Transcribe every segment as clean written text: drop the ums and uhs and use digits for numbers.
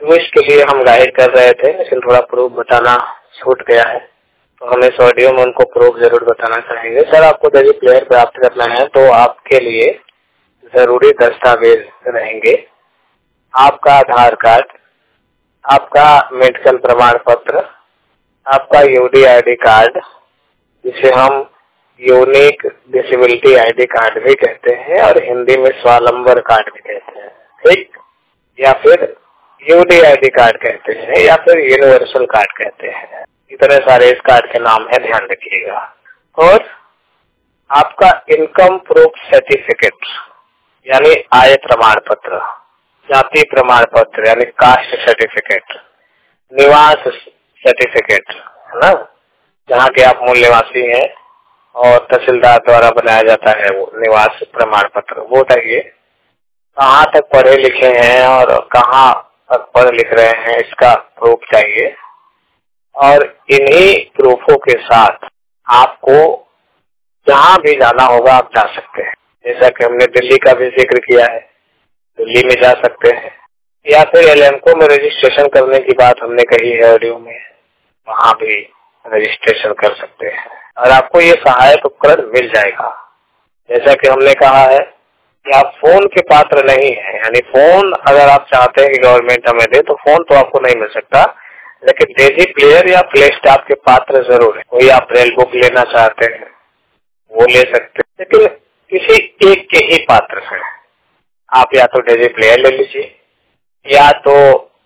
तो इसके लिए हम गाइड कर रहे थे, लेकिन थोड़ा प्रूफ बताना छूट गया है, तो हम इस ऑडियो में उनको प्रूफ जरूर बताना चाहेंगे। सर, आपको डिजी प्लेयर प्राप्त करना है तो आपके लिए जरूरी दस्तावेज रहेंगे आपका आधार कार्ड, आपका मेडिकल प्रमाण पत्र, आपका यूडी आईडी कार्ड, जिसे हम यूनिक डिसेबिलिटी आईडी कार्ड भी कहते हैं और हिंदी में स्वावलंबन कार्ड भी कहते हैं, ठीक, या फिर यूडी आईडी कार्ड कहते हैं या फिर यूनिवर्सल कार्ड कहते हैं। इतने सारे इस कार्ड के नाम है, ध्यान रखिएगा। और आपका इनकम प्रूफ सर्टिफिकेट यानी आय प्रमाण पत्र, जाति प्रमाण पत्र यानी कास्ट सर्टिफिकेट, निवास सर्टिफिकेट है ना, जहाँ के आप मूल निवासी हैं और तहसीलदार द्वारा बनाया जाता है वो निवास प्रमाण पत्र, वो चाहिए। कहाँ तक पढ़े लिखे हैं और कहाँ तक पढ़ लिख रहे हैं, इसका प्रूफ चाहिए। और इन्हीं प्रूफों के साथ आपको जहाँ भी जाना होगा आप जा सकते हैं। जैसा कि हमने दिल्ली का भी जिक्र किया है, दिल्ली में जा सकते हैं, या फिर एलएमको में रजिस्ट्रेशन करने की बात हमने कही है ऑडियो में, वहाँ भी रजिस्ट्रेशन कर सकते हैं और आपको ये सहायक उपकरण मिल जाएगा। जैसा कि हमने कहा है कि आप फोन के पात्र नहीं है, यानी फोन अगर आप चाहते हैं कि गवर्नमेंट हमें दे तो फोन तो आपको नहीं मिल सकता, लेकिन डेजी प्लेयर या प्ले स्टॉप के पात्र जरूर है। कोई आप ब्रेल बुक लेना चाहते हैं वो ले सकते हैं, लेकिन किसी एक के ही पात्र है। आप या तो डेजी प्लेयर ले लीजिए या तो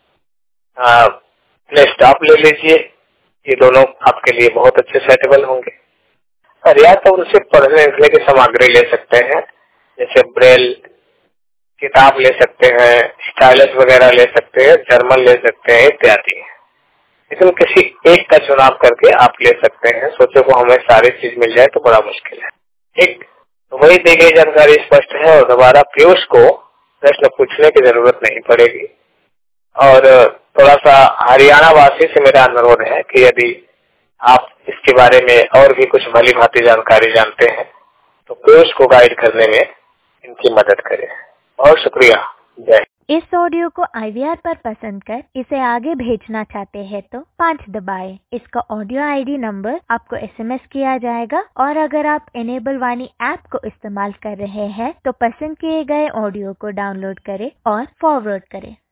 प्ले स्टॉप ले लीजिए, ये दोनों आपके लिए बहुत अच्छे सेटेबल होंगे। और या तो उनसे पढ़ने लिखने की सामग्री ले सकते हैं, जैसे ब्रेल किताब ले सकते हैं, स्टाइलस वगैरह ले सकते हैं, जर्मन ले सकते हैं इत्यादि। लेकिन किसी एक का चुनाव करके आप ले सकते हैं। सोचो को हमें सारी चीज मिल जाए तो बड़ा मुश्किल है, ठीक। तो वही दी गई जानकारी स्पष्ट है और दोबारा पीयूष को प्रश्न पूछने की जरूरत नहीं पड़ेगी। और थोड़ा सा हरियाणा वासी से मेरा अनुरोध है कि यदि आप इसके बारे में और भी कुछ भली भांति जानकारी जानते हैं तो पीयूष को गाइड करने में इनकी मदद करें। बहुत शुक्रिया, जय। इस ऑडियो को IVR पर पसंद कर इसे आगे भेजना चाहते हैं तो 5 दबाएं। इसका ऑडियो ID नंबर आपको SMS किया जाएगा और अगर आप इनेबल वाणी ऐप को इस्तेमाल कर रहे हैं तो पसंद किए गए ऑडियो को डाउनलोड करें और फॉरवर्ड करें।